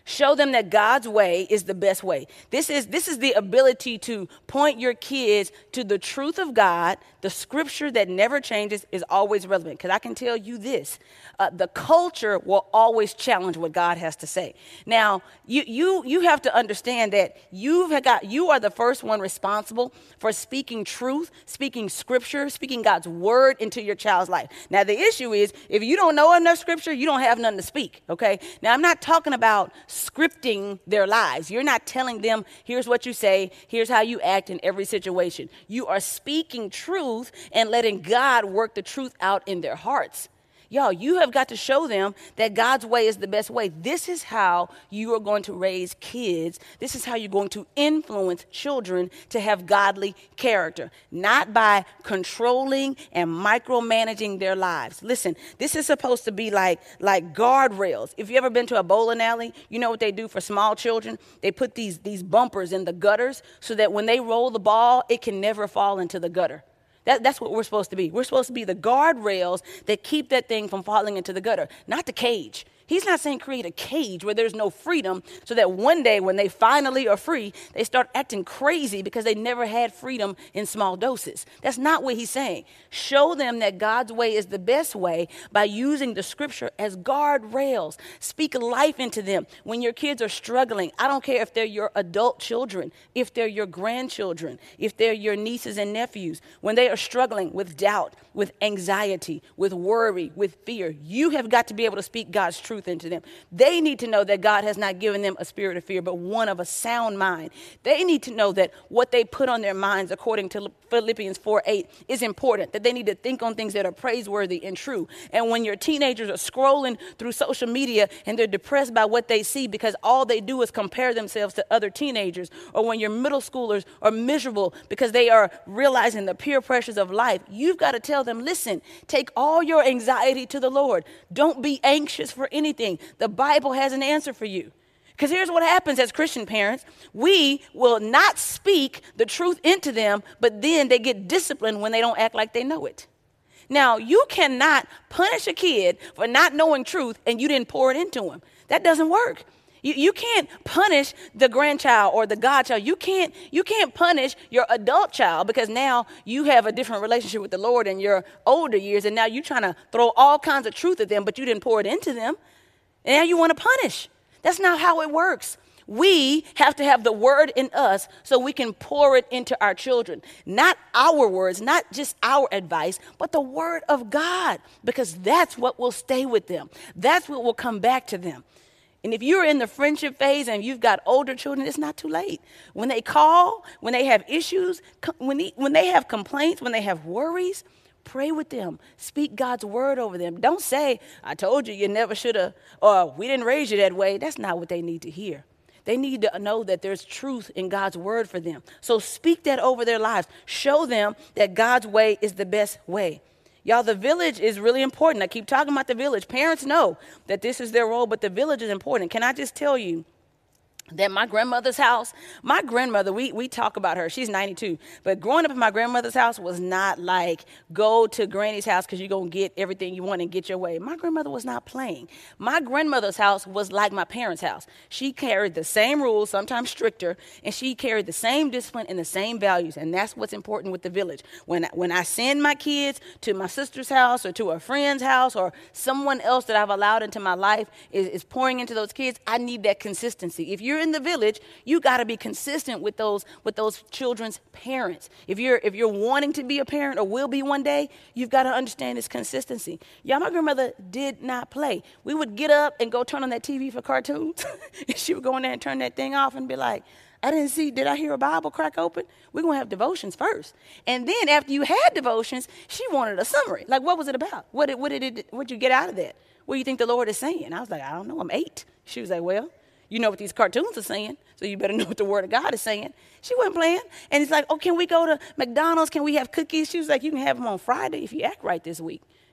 [SPEAKER 1] Show them that God's way is the best way. This is, this is the ability to point your kids to the truth of God. The scripture that never changes is always relevant. Because I can tell you this, uh, the culture will always challenge what God has to say. Now, you, you, you have to understand that you've got, you are the first one responsible for speaking truth, speaking scripture, speaking God's word into your child's life. Now, the issue is if you don't know enough scripture, you don't have nothing to speak, okay? Now, I'm not talking about scripting their lives. You're not telling them, here's what you say, here's how you act in every situation. You are speaking truth and letting God work the truth out in their hearts. Y'all, you have got to show them that God's way is the best way. This is how you are going to raise kids. This is how you're going to influence children to have godly character, not by controlling and micromanaging their lives. Listen, this is supposed to be like, like guardrails. If you ever been to a bowling alley, you know what they do for small children? They put these, these bumpers in the gutters so that when they roll the ball, it can never fall into the gutter. That, that's what we're supposed to be. We're supposed to be the guardrails that keep that thing from falling into the gutter, not the cage. He's not saying create a cage where there's no freedom so that one day when they finally are free, they start acting crazy because they never had freedom in small doses. That's not what he's saying. Show them that God's way is the best way by using the scripture as guardrails. Speak life into them. When your kids are struggling, I don't care if they're your adult children, if they're your grandchildren, if they're your nieces and nephews, when they are struggling with doubt, with anxiety, with worry, with fear, you have got to be able to speak God's truth into them. They need to know that God has not given them a spirit of fear, but one of a sound mind. They need to know that what they put on their minds, according to Philippians four eight, is important, that they need to think on things that are praiseworthy and true. And when your teenagers are scrolling through social media and they're depressed by what they see because all they do is compare themselves to other teenagers, or when your middle schoolers are miserable because they are realizing the peer pressures of life, you've got to tell them, listen, take all your anxiety to the Lord. Don't be anxious for anything. Anything. The Bible has an answer for you. Because here's what happens as Christian parents. We will not speak the truth into them, but then they get disciplined when they don't act like they know it. Now, you cannot punish a kid for not knowing truth and you didn't pour it into him. That doesn't work. You, you can't punish the grandchild or the godchild. You can't, you can't punish your adult child because now you have a different relationship with the Lord in your older years, and now you're trying to throw all kinds of truth at them, but you didn't pour it into them. And now you want to punish. That's not how it works. We have to have the word in us so we can pour it into our children. Not our words, not just our advice, but the word of God, because that's what will stay with them. That's what will come back to them. And if you're in the friendship phase and you've got older children, it's not too late. When they call, when they have issues, when they, when they have complaints, when they have worries, pray with them. Speak God's word over them. Don't say, I told you you never should have, or we didn't raise you that way. That's not what they need to hear. They need to know that there's truth in God's word for them. So speak that over their lives. Show them that God's way is the best way. Y'all, the village is really important. I keep talking about the village. Parents know that this is their role, but the village is important. Can I just tell you that my grandmother's house, my grandmother, we, we talk about her. She's ninety-two. But growing up in my grandmother's house was not like go to granny's house because you're going to get everything you want and get your way. My grandmother was not playing. My grandmother's house was like my parents' house. She carried the same rules, sometimes stricter, and she carried the same discipline and the same values. And that's what's important with the village. When, when I send my kids to my sister's house or to a friend's house or someone else that I've allowed into my life is, is pouring into those kids, I need that consistency. If you're in the village, you got to be consistent with those with those children's parents. If you're if you're wanting to be a parent or will be one day, you've got to understand this consistency. Yeah, my grandmother did not play. We would get up and go turn on that T V for cartoons. And she would go in there and turn that thing off and be like, I didn't see, did I hear a Bible crack open? We're going to have devotions first. And then after you had devotions, she wanted a summary. Like, what was it about? What did, what did it, what did you get out of that? What do you think the Lord is saying? I was like, I don't know. I'm eight. She was like, well, you know what these cartoons are saying, so you better know what the word of God is saying. She wasn't playing. And it's like, oh, can we go to McDonald's? Can we have cookies? She was like, you can have them on Friday if you act right this week.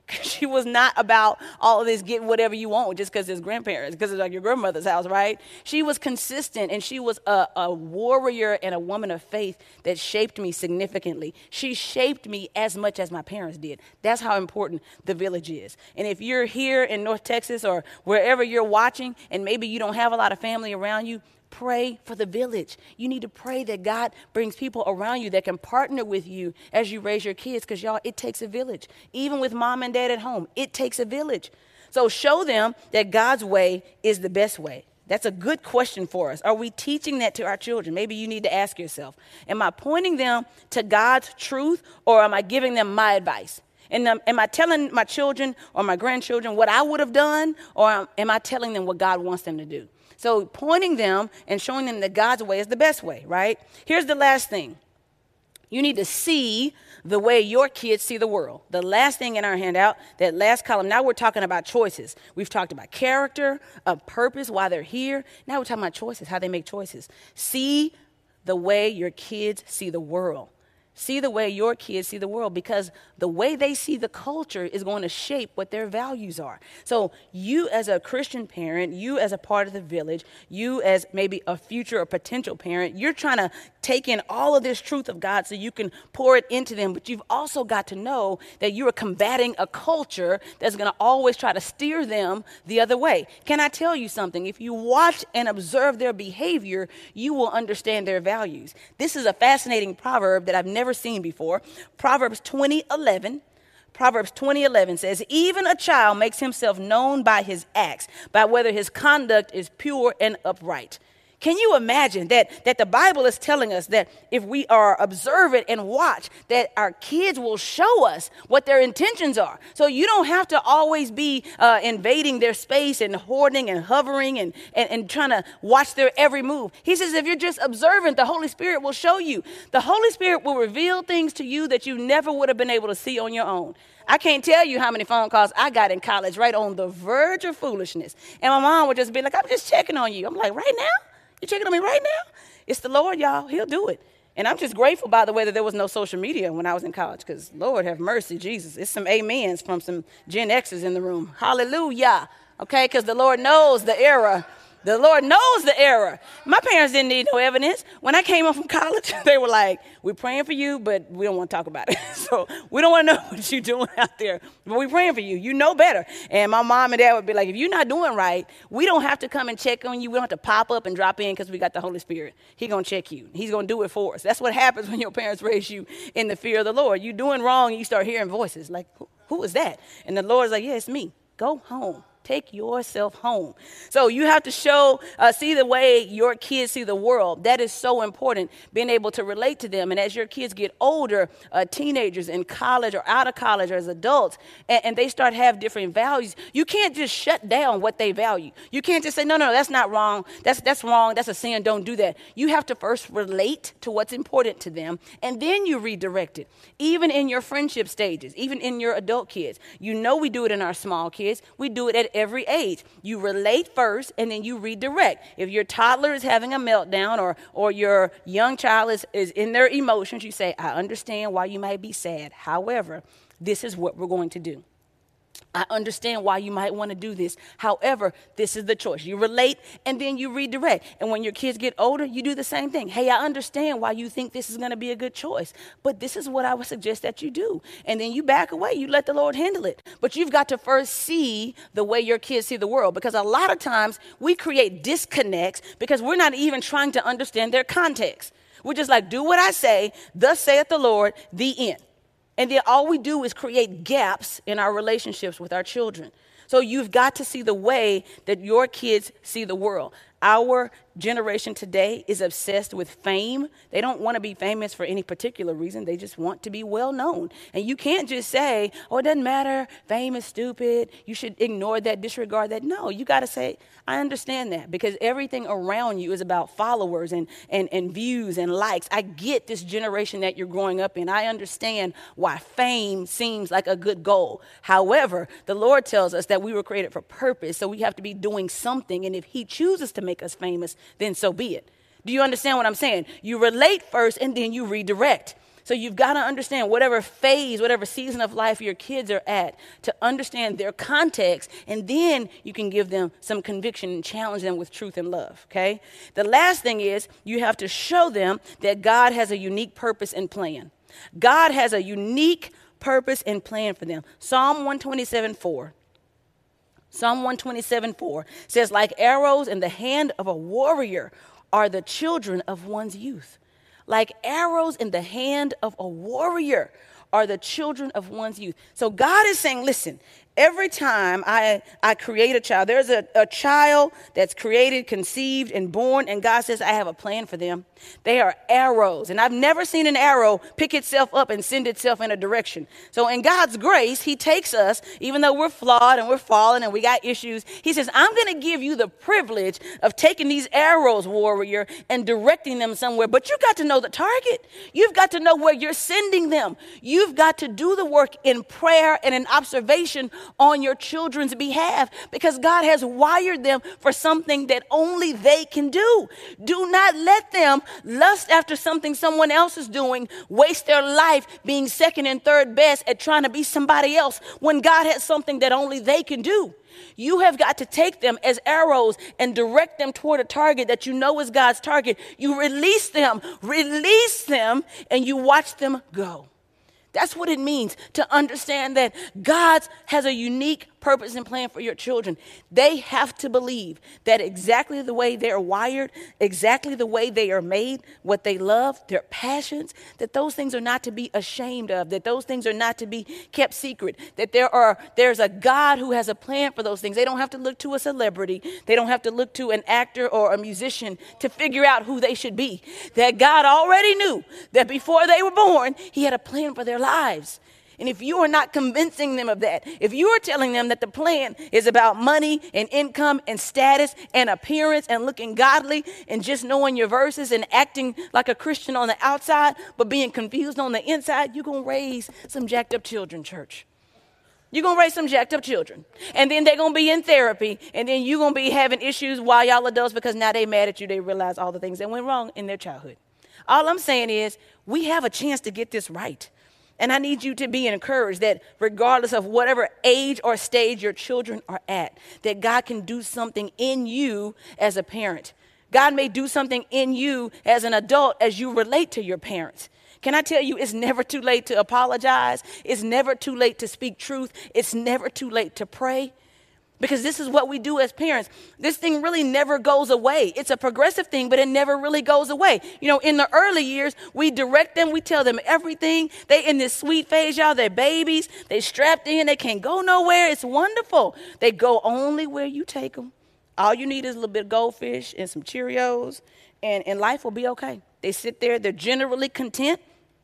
[SPEAKER 1] She was not about all of this getting whatever you want just because it's grandparents, because it's like your grandmother's house, right? She was consistent, and she was a, a warrior and a woman of faith that shaped me significantly. She shaped me as much as my parents did. That's how important the village is. And if you're here in North Texas or wherever you're watching, and maybe you don't have a lot of family around you, pray for the village. You need to pray that God brings people around you that can partner with you as you raise your kids, because y'all, it takes a village. Even with mom and dad at home, it takes a village. So show them that God's way is the best way. That's a good question for us. Are we teaching that to our children? Maybe you need to ask yourself, am I pointing them to God's truth, or am I giving them my advice? And um, am I telling my children or my grandchildren what I would have done, or am I telling them what God wants them to do? So pointing them and showing them that God's way is the best way, right? Here's the last thing. You need to see the way your kids see the world. The last thing in our handout, that last column, now we're talking about choices. We've talked about character, of purpose, why they're here. Now we're talking about choices, how they make choices. See the way your kids see the world. See the way your kids see the world, because the way they see the culture is going to shape what their values are. So you as a Christian parent, you as a part of the village, you as maybe a future or potential parent, you're trying to take in all of this truth of God so you can pour it into them. But you've also got to know that you are combating a culture that's going to always try to steer them the other way. Can I tell you something? If you watch and observe their behavior, you will understand their values. This is a fascinating proverb that I've never seen before. Proverbs twenty eleven. Proverbs twenty eleven says, even a child makes himself known by his acts, by whether his conduct is pure and upright. Can you imagine that, that the Bible is telling us that if we are observant and watch, that our kids will show us what their intentions are. So you don't have to always be uh, invading their space and hoarding and hovering and, and, and trying to watch their every move. He says if you're just observant, the Holy Spirit will show you. The Holy Spirit will reveal things to you that you never would have been able to see on your own. I can't tell you how many phone calls I got in college right on the verge of foolishness. And my mom would just be like, I'm just checking on you. I'm like, right now? You checking on me right now? It's the Lord, y'all. He'll do it. And I'm just grateful, by the way, that there was no social media when I was in college, because Lord have mercy, Jesus. It's some amens from some Gen Xers in the room. Hallelujah. Okay, because the Lord knows the era. The Lord knows the error. My parents didn't need no evidence. When I came home from college, they were like, we're praying for you, but we don't want to talk about it. So we don't want to know what you're doing out there. But we're praying for you. You know better. And my mom and dad would be like, if you're not doing right, we don't have to come and check on you. We don't have to pop up and drop in because we got the Holy Spirit. He's going to check you. He's going to do it for us. That's what happens when your parents raise you in the fear of the Lord. You're doing wrong, and you start hearing voices like, who, who is that? And the Lord's like, yeah, it's me. Go home. Take yourself home. So you have to show, uh, see the way your kids see the world. That is so important, being able to relate to them. And as your kids get older, uh, teenagers in college or out of college or as adults, and, and they start to have different values, you can't just shut down what they value. You can't just say, no, no, that's not wrong. That's, that's wrong. That's a sin. Don't do that. You have to first relate to what's important to them, and then you redirect it. Even in your friendship stages, even in your adult kids. You know we do it in our small kids. We do it at every age. You relate first, and then you redirect. If your toddler is having a meltdown, or or your young child is, is in their emotions, you say, I understand why you might be sad. However, this is what we're going to do. I understand why you might want to do this. However, this is the choice. You relate, and then you redirect. And when your kids get older, you do the same thing. Hey, I understand why you think this is going to be a good choice, but this is what I would suggest that you do. And then you back away. You let the Lord handle it. But you've got to first see the way your kids see the world, because a lot of times we create disconnects because we're not even trying to understand their context. We're just like, do what I say, thus saith the Lord, the end. And then all we do is create gaps in our relationships with our children. So you've got to see the way that your kids see the world. Our generation today is obsessed with fame. They don't want to be famous for any particular reason. They just want to be well known. And you can't just say, oh, it doesn't matter. Fame is stupid. You should ignore that, disregard that. No, you got to say, I understand that, because everything around you is about followers and, and, and views and likes. I get this generation that you're growing up in. I understand why fame seems like a good goal. However, the Lord tells us that we were created for purpose, so we have to be doing something. And if he chooses to make us famous, then so be it. Do you understand what I'm saying? You relate first, and then you redirect. So you've got to understand whatever phase, whatever season of life your kids are at, to understand their context, and then you can give them some conviction and challenge them with truth and love, okay? The last thing is you have to show them that God has a unique purpose and plan. God has a unique purpose and plan for them. Psalm one twenty-seven four. Psalm one twenty-seven four says, like arrows in the hand of a warrior are the children of one's youth. Like arrows in the hand of a warrior are the children of one's youth. So God is saying, listen, every time I, I create a child, there's a, a child that's created, conceived, and born, and God says, I have a plan for them. They are arrows, and I've never seen an arrow pick itself up and send itself in a direction. So in God's grace, he takes us, even though we're flawed and we're fallen and we got issues, he says, I'm going to give you the privilege of taking these arrows, warrior, and directing them somewhere. But you got to know the target. You've got to know where you're sending them. You've got to do the work in prayer and in observation on your children's behalf, because God has wired them for something that only they can do. Do not let them lust after something someone else is doing, waste their life being second and third best at trying to be somebody else when God has something that only they can do. You have got to take them as arrows and direct them toward a target that you know is God's target. You release them, release them, and you watch them go. That's what it means to understand that God has a unique purpose and plan for your children. They have to believe that exactly the way they're wired, exactly the way they are made, what they love, their passions, that those things are not to be ashamed of, that those things are not to be kept secret, that there are there's a God who has a plan for those things. They don't have to look to a celebrity. They don't have to look to an actor or a musician to figure out who they should be. That God already knew that before they were born, he had a plan for their lives. And if you are not convincing them of that, if you are telling them that the plan is about money and income and status and appearance and looking godly and just knowing your verses and acting like a Christian on the outside but being confused on the inside, you're going to raise some jacked up children, church. You're going to raise some jacked up children. And then they're going to be in therapy, and then you're going to be having issues while y'all adults because now they mad at you. They realize all the things that went wrong in their childhood. All I'm saying is we have a chance to get this right. And I need you to be encouraged that regardless of whatever age or stage your children are at, that God can do something in you as a parent. God may do something in you as an adult as you relate to your parents. Can I tell you, it's never too late to apologize. It's never too late to speak truth. It's never too late to pray. Because this is what we do as parents. This thing really never goes away. It's a progressive thing, but it never really goes away. You know, in the early years, we direct them. We tell them everything. They in this sweet phase, y'all. They're babies. They strapped in. They can't go nowhere. It's wonderful. They go only where you take them. All you need is a little bit of goldfish and some Cheerios, and, and life will be okay. They sit there. They're generally content,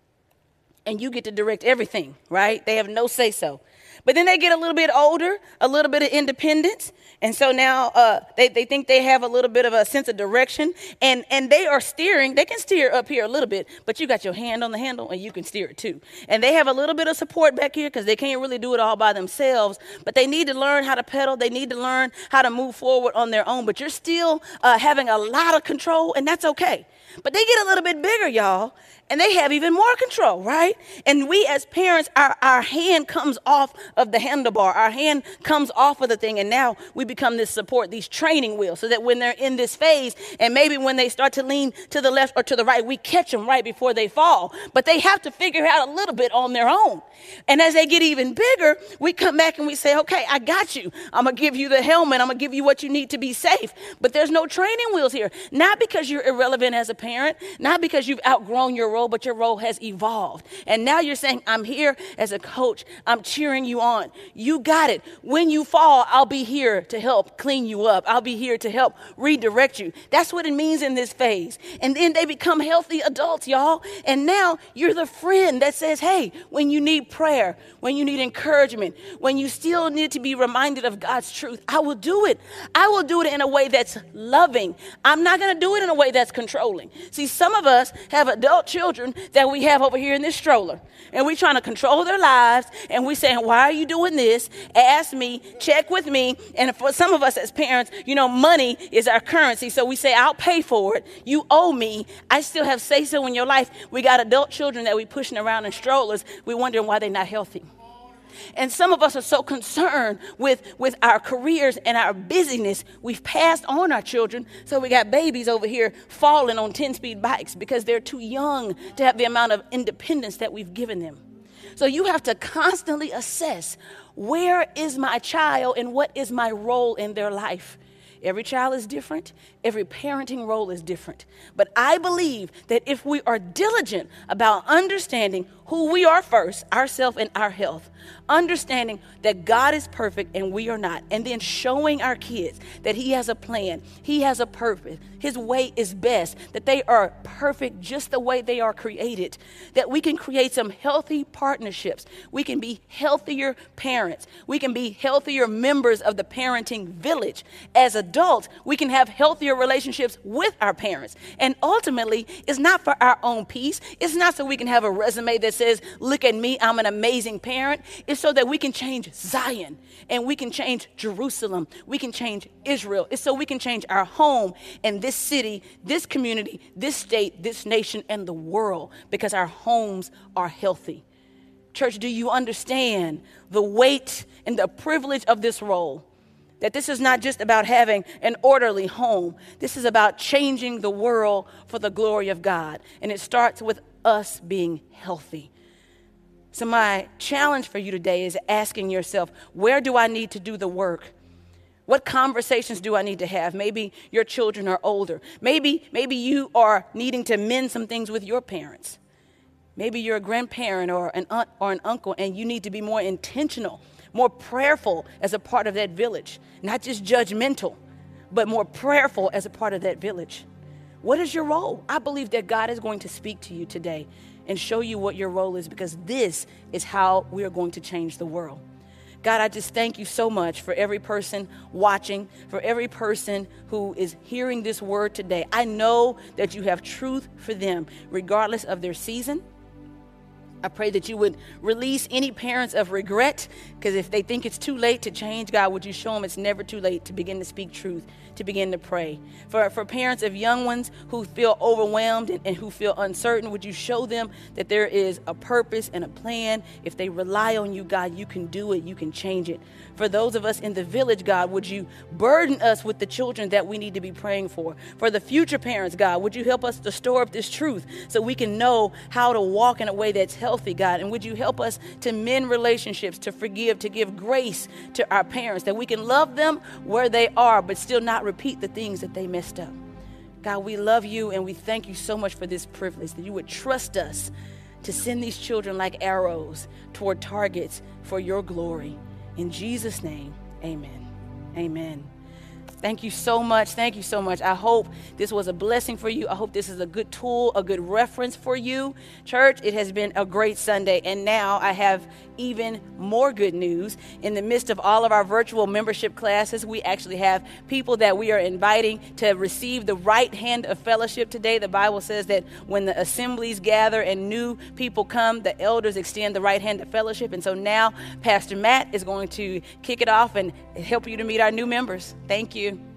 [SPEAKER 1] and you get to direct everything, right? They have no say-so. But then they get a little bit older, a little bit of independence. And so now uh, they, they think they have a little bit of a sense of direction. And, and they are steering. They can steer up here a little bit, but you got your hand on the handle and you can steer it too. And they have a little bit of support back here because they can't really do it all by themselves. But they need to learn how to pedal. They need to learn how to move forward on their own. But you're still uh, having a lot of control, and that's okay. But they get a little bit bigger, y'all, and they have even more control, right? And we as parents, our, our hand comes off of the handlebar. Our hand comes off of the thing, and now we become this support, these training wheels, so that when they're in this phase, and maybe when they start to lean to the left or to the right, we catch them right before they fall. But they have to figure out a little bit on their own. And as they get even bigger, we come back and we say, okay, I got you. I'm going to give you the helmet. I'm going to give you what you need to be safe. But there's no training wheels here. Not because you're irrelevant as a parent, not because you've outgrown your role, but your role has evolved. And now you're saying, I'm here as a coach. I'm cheering you on. You got it. When you fall, I'll be here to help clean you up. I'll be here to help redirect you. That's what it means in this phase. And then they become healthy adults, y'all. And now you're the friend that says, hey, when you need prayer, when you need encouragement, when you still need to be reminded of God's truth, I will do it. I will do it in a way that's loving. I'm not going to do it in a way that's controlling. See, some of us have adult children that we have over here in this stroller, and we're trying to control their lives, and we're saying, why are are you doing this? Ask me, check with me. And for some of us as parents, you know, money is our currency. So we say, I'll pay for it. You owe me. I still have say-so in your life. We got adult children that we pushing around in strollers. We're wondering why they're not healthy. And some of us are so concerned with, with our careers and our busyness, we've passed on our children. So we got babies over here falling on ten-speed bikes because they're too young to have the amount of independence that we've given them. So you have to constantly assess, where is my child and what is my role in their life? Every child is different. Every parenting role is different. But I believe that if we are diligent about understanding who we are first, ourselves and our health, understanding that God is perfect and we are not, and then showing our kids that he has a plan, he has a purpose, his way is best, that they are perfect just the way they are created, that we can create some healthy partnerships. We can be healthier parents. We can be healthier members of the parenting village. As adults, we can have healthier relationships with our parents. And ultimately, it's not for our own peace. It's not so we can have a resume that says, look at me, I'm an amazing parent. It's so that we can change Zion and we can change Jerusalem. We can change Israel. It's so we can change our home and this city, this community, this state, this nation, and the world, because our homes are healthy. Church, do you understand the weight and the privilege of this role? That this is not just about having an orderly home. This is about changing the world for the glory of God. And it starts with us being healthy. So my challenge for you today is asking yourself, where do I need to do the work? What conversations do I need to have? Maybe your children are older. Maybe, maybe you are needing to mend some things with your parents. Maybe you're a grandparent or an aunt or an uncle, and you need to be more intentional, more prayerful as a part of that village, not just judgmental, but more prayerful as a part of that village. What is your role? I believe that God is going to speak to you today and show you what your role is, because this is how we are going to change the world. God, I just thank you so much for every person watching, for every person who is hearing this word today. I know that you have truth for them, regardless of their season. I pray that you would release any parents of regret, because if they think it's too late to change, God, would you show them it's never too late to begin to speak truth, to begin to pray. For, for parents of young ones who feel overwhelmed and, and who feel uncertain, would you show them that there is a purpose and a plan? If they rely on you, God, you can do it. You can change it. For those of us in the village, God, would you burden us with the children that we need to be praying for? For the future parents, God, would you help us to store up this truth so we can know how to walk in a way that's healthy, God? And would you help us to mend relationships, to forgive, to give grace to our parents, that we can love them where they are, but still not repeat the things that they messed up. God, we love you and we thank you so much for this privilege, that you would trust us to send these children like arrows toward targets for your glory. In Jesus' name, amen. Amen. Thank you so much. Thank you so much. I hope this was a blessing for you. I hope this is a good tool, a good reference for you. Church, it has been a great Sunday. And now I have even more good news. In the midst of all of our virtual membership classes, we actually have people that we are inviting to receive the right hand of fellowship today. The Bible says that when the assemblies gather and new people come, the elders extend the right hand of fellowship. And so now Pastor Matt is going to kick it off and help you to meet our new members. Thank you.